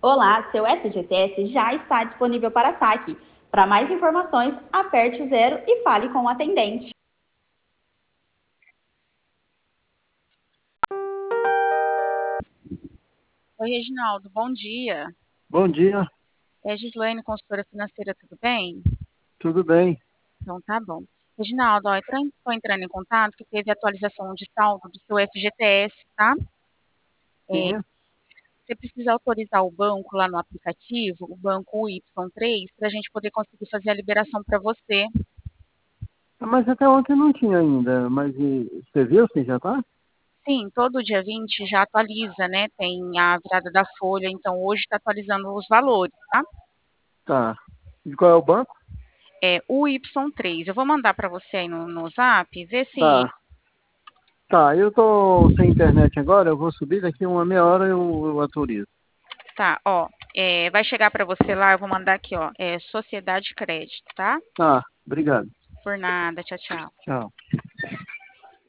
Olá, seu FGTS já está disponível para saque. Para mais informações, aperte o 0 e fale com o atendente. Oi, Reginaldo, bom dia. Bom dia, É Gislaine, consultora financeira, tudo bem? tudo bem? Então tá bom. Reginaldo, ó, estou entrando em contato que teve atualização de saldo do seu FGTS, tá? É, Sim. você precisa autorizar o banco lá no aplicativo, o banco Y3, para a gente poder conseguir fazer a liberação para você. Mas até ontem não tinha ainda, você viu se já tá? Sim, todo dia 20 já atualiza, né? Tem a virada da folha, então hoje está atualizando os valores, tá? Tá. E qual é o banco? É o Y3. Eu vou mandar para você aí no Zap, vê se. Tá. Tá, eu tô sem internet agora, eu vou subir daqui uma meia hora eu autorizo. Tá, ó, vai chegar para você lá, eu vou mandar aqui, ó, Sociedade Crédito, tá? Tá, obrigado. Por nada, tchau, tchau. Tchau.